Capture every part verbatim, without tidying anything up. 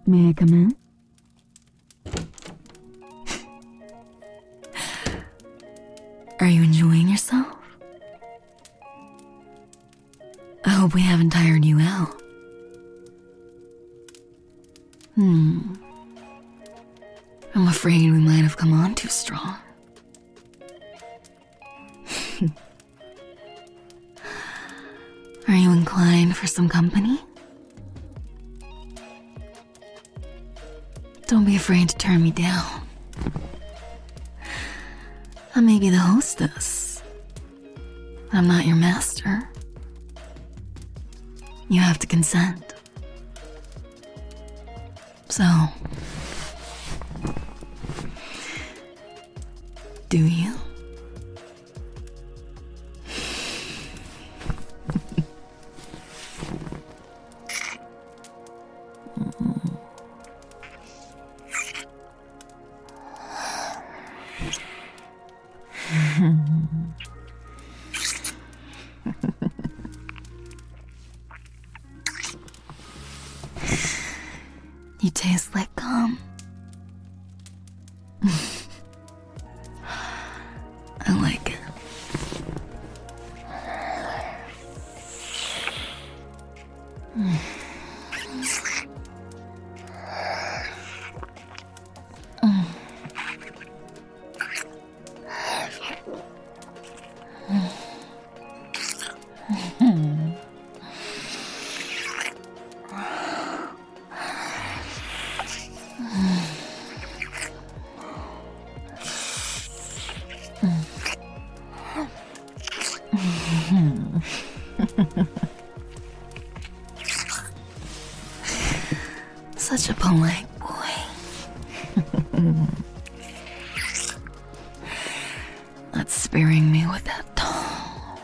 May I come in? Are you enjoying yourself? I hope we haven't tired you out. Hmm. I'm afraid we might have come on too strong. Are you inclined for some company? Don't be afraid to turn me down. I may be the hostess. I'm not your master. You have to consent. So, do you? You taste like gum. I like it. Such a polite boy. Not sparing me with that tongue.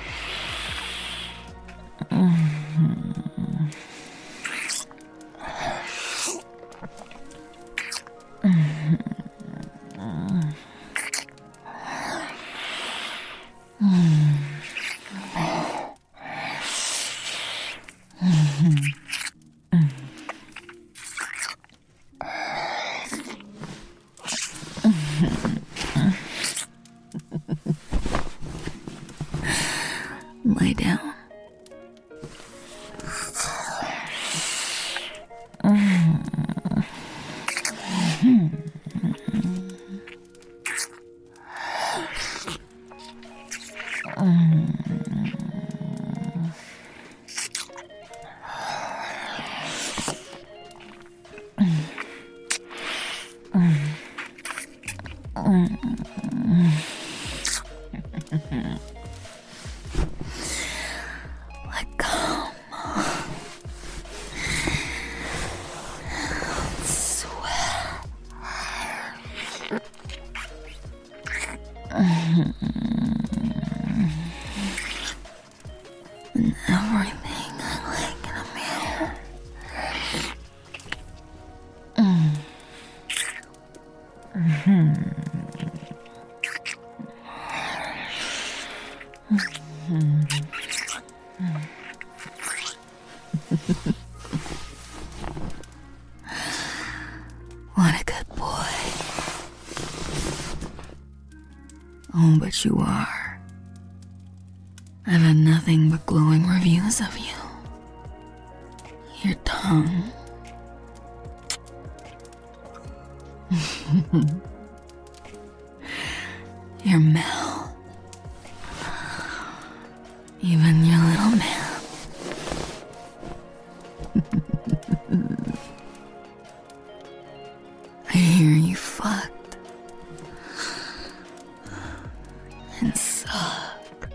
Lay down. Let go. Sweat. And everything I like in a man. What a good boy. Oh, but you are. I've had nothing but glowing reviews of you. Your tongue. Your mouth. Even your little man. I hear you fucked and suck.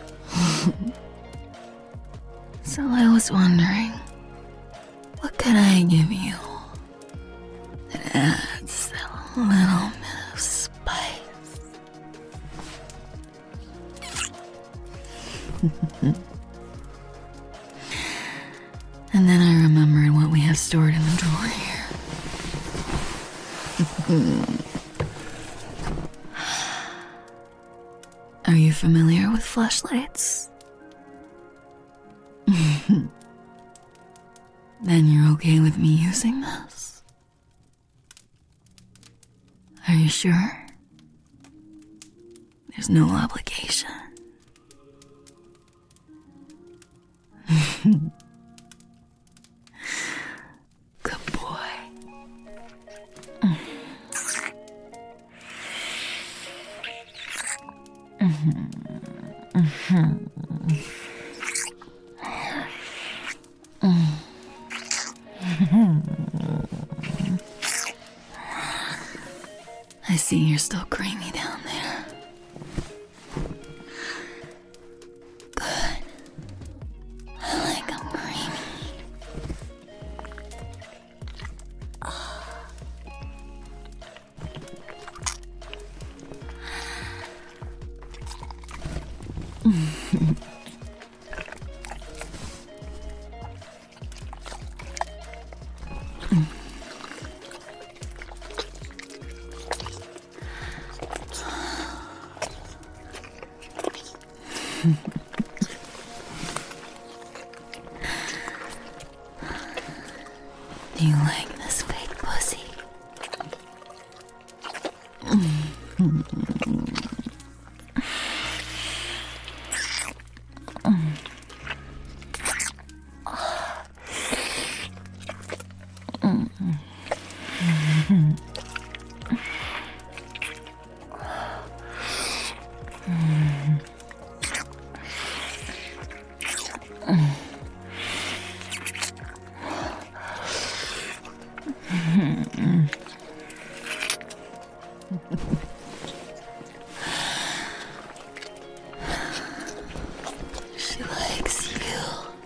So I was wondering, what could I give you that adds that little bit of spice? And then I remembered what we have stored in the drawer here. Are you familiar with flashlights? Then you're okay with me using this? Are you sure? There's no obligation. Good boy. I see you're still creamy down there. Good. I like 'em creamy. Do you like this fake pussy? She likes you.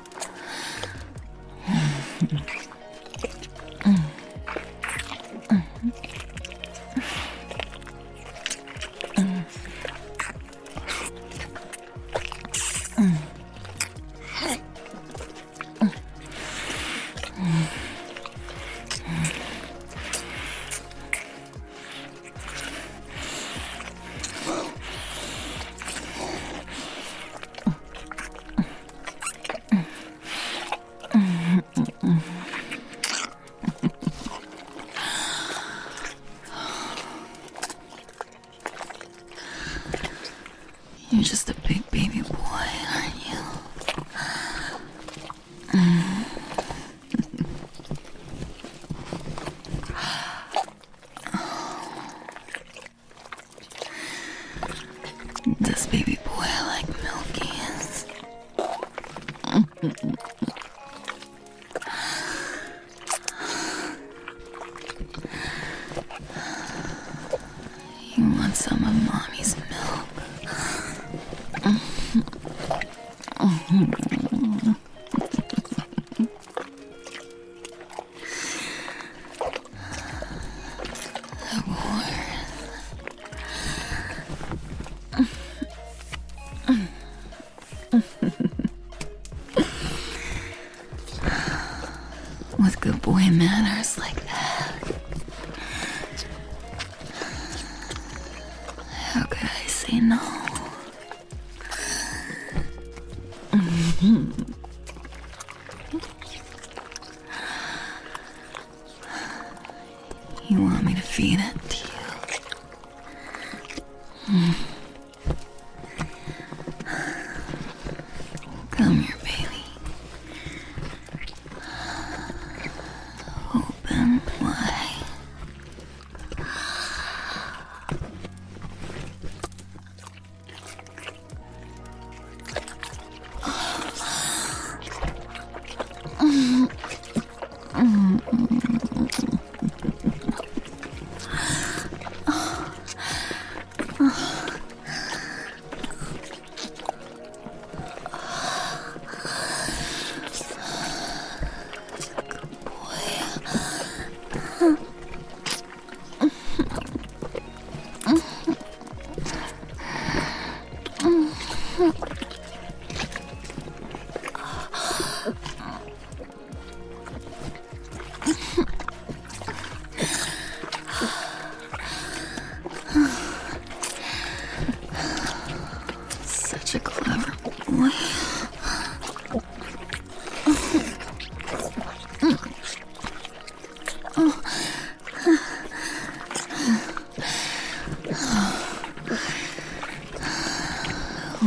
You're just a big baby boy, aren't you? Mm. This baby boy like Milky's. You want some of Mommy's milk? Of course. With good boy manners like that, how could I say no? Mm-hmm. You want me to feed it to you? Mm. Come here, baby. Open wide.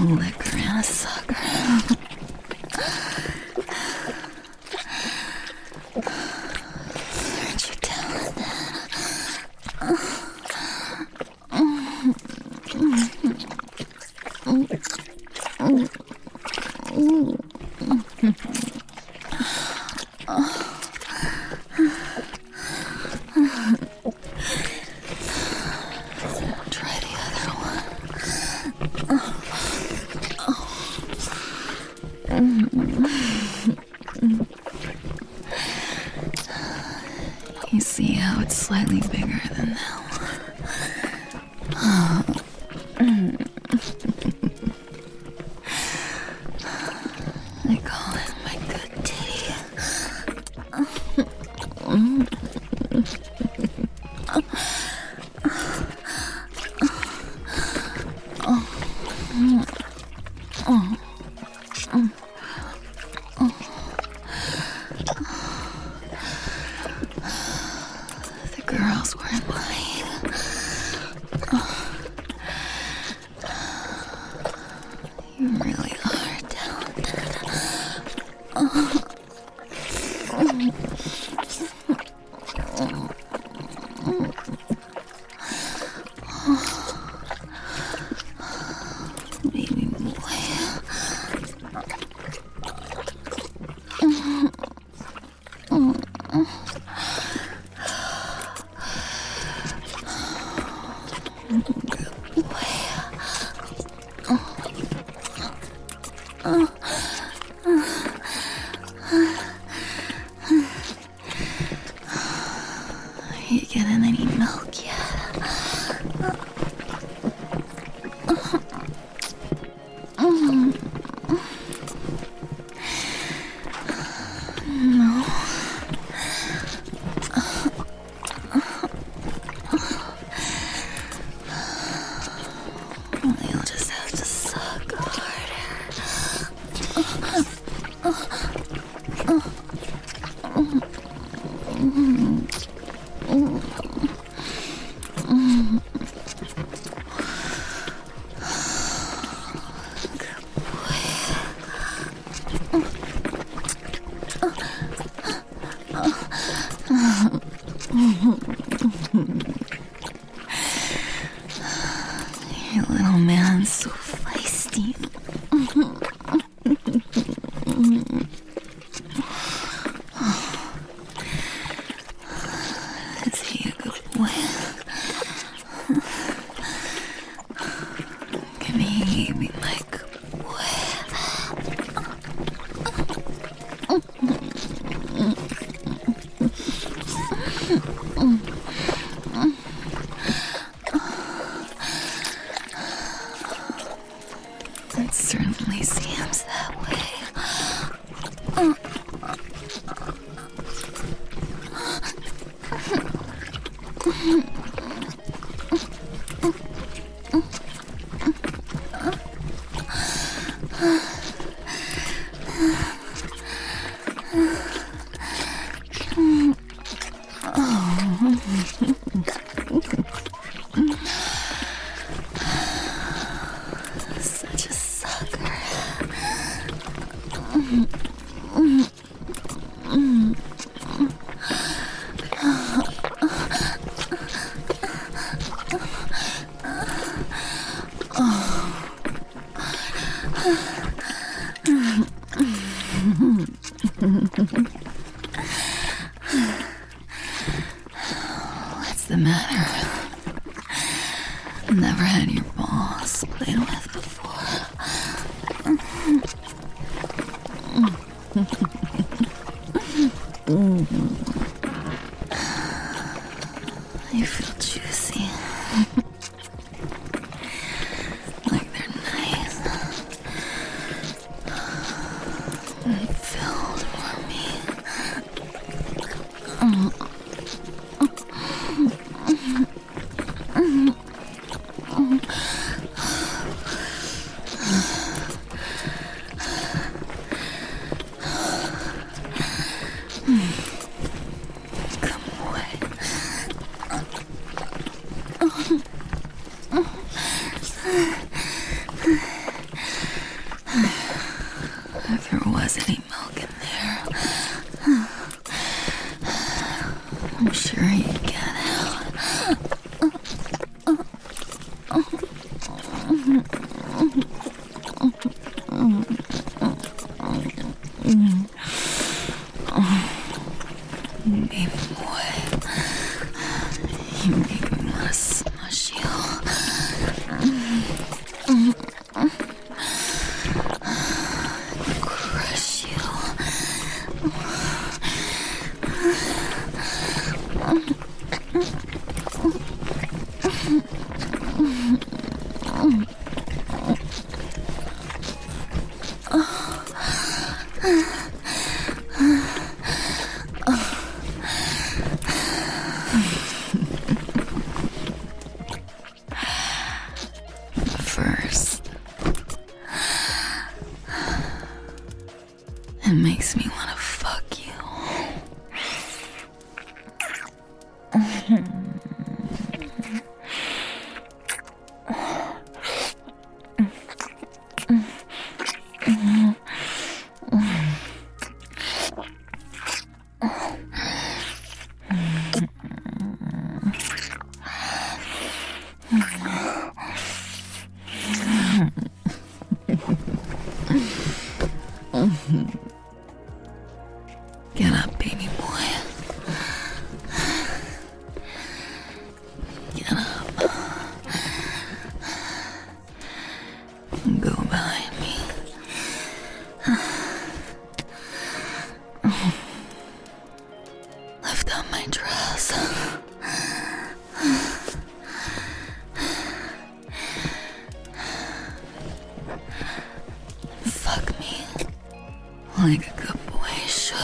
liquor and a sucker. Aren't you talented? Try the other one. You see how it's slightly bigger than that one? I call it my good titty. The girls weren't lying. You really are talented. Baby boy. Are you getting any milk yet? No. You'll just have to suck harder. Your little man's so feisty. Is he a good boy? Can he be my good boy? It certainly seems that way. Such a sucker. What's the matter? Never had your balls played with before. You feel juicy. Like they're nice. And filled for me. Baby boy, you make me wanna smush you. Crush you. First, it makes me wanna fuck you. Get up, baby boy. Get up. Go behind me. Lift up my dress. Fuck me like a good boy should.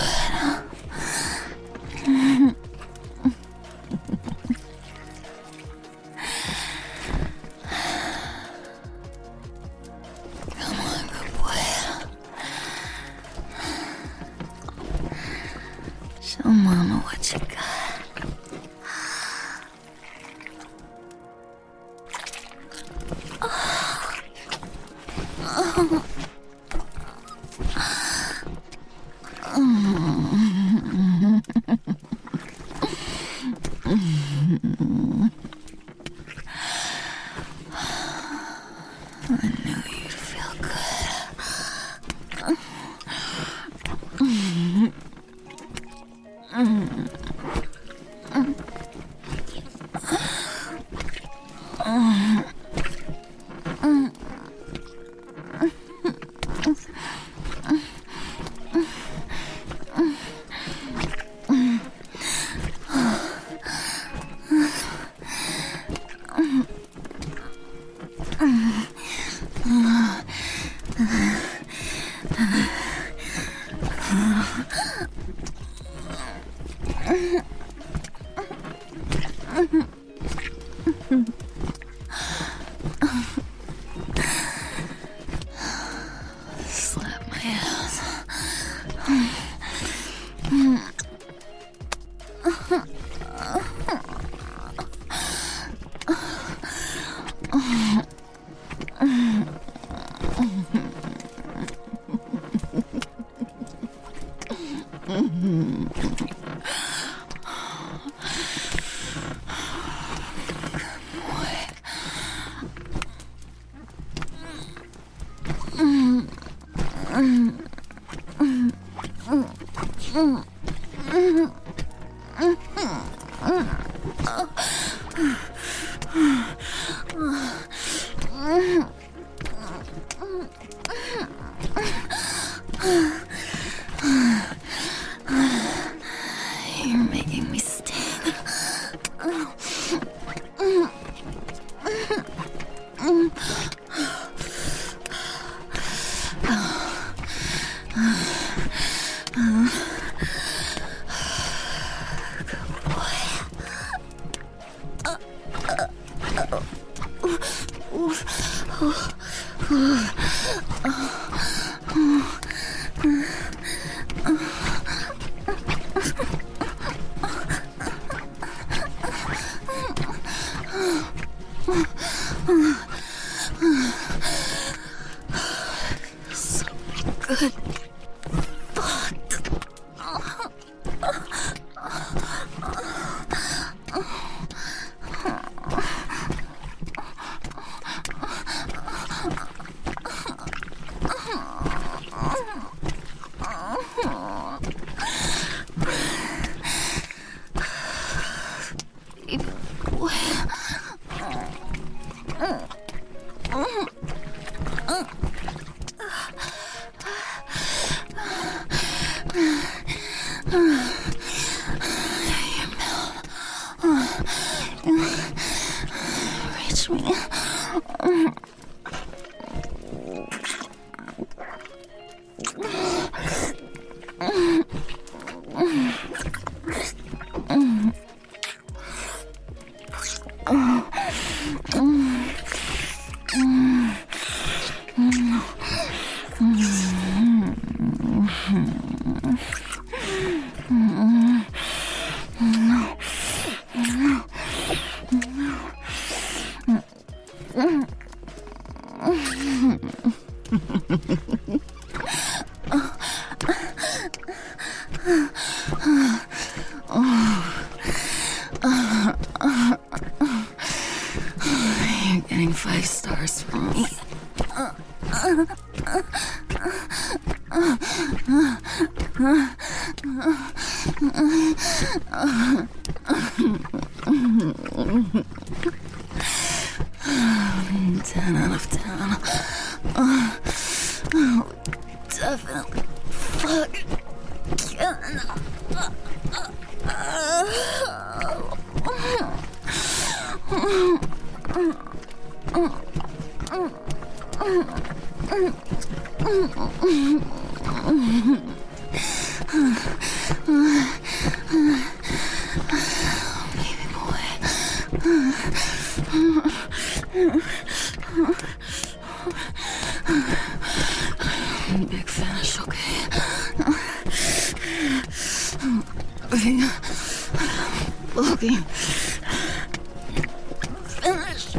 Come on, good boy. Show mama what you got. I knew you'd feel good. Slap my ass. You're making me sting. So good. Fucked. Reach me. You're getting five stars from me. Ten out of ten. Definitely. Fuck. Baby boy. Big finish, okay? Looking. Finish.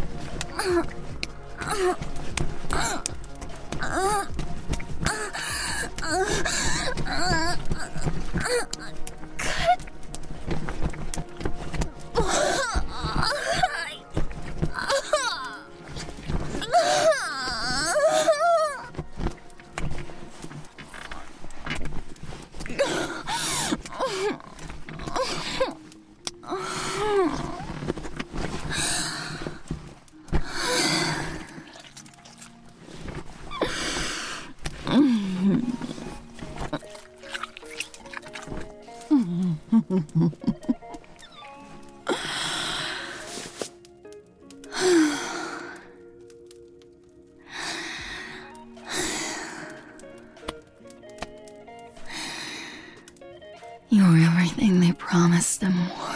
You're everything they promised and more.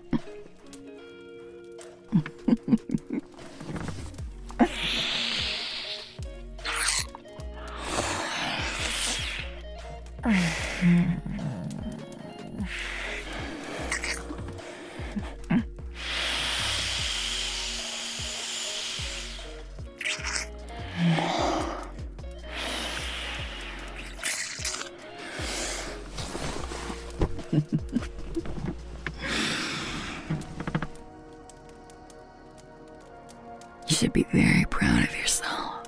You should be very proud of yourself.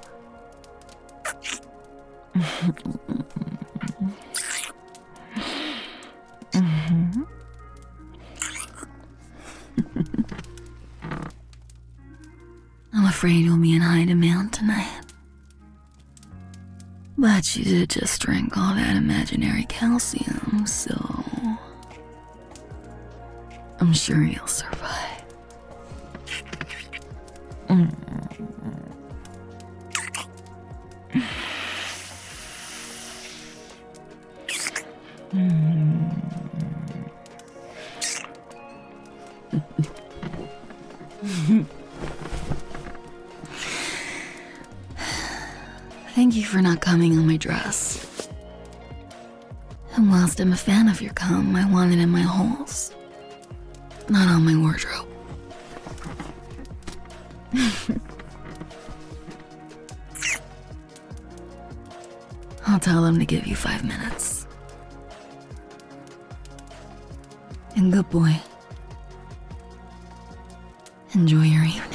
I'm afraid you'll be in high demand tonight. But you did just drink all that imaginary calcium, so I'm sure you'll survive. Mm. Mm. Thank you for not coming on my dress. And whilst I'm a fan of your cum, I want it in my holes, not on my wardrobe. I'll tell them to give you five minutes. And good boy, enjoy your evening.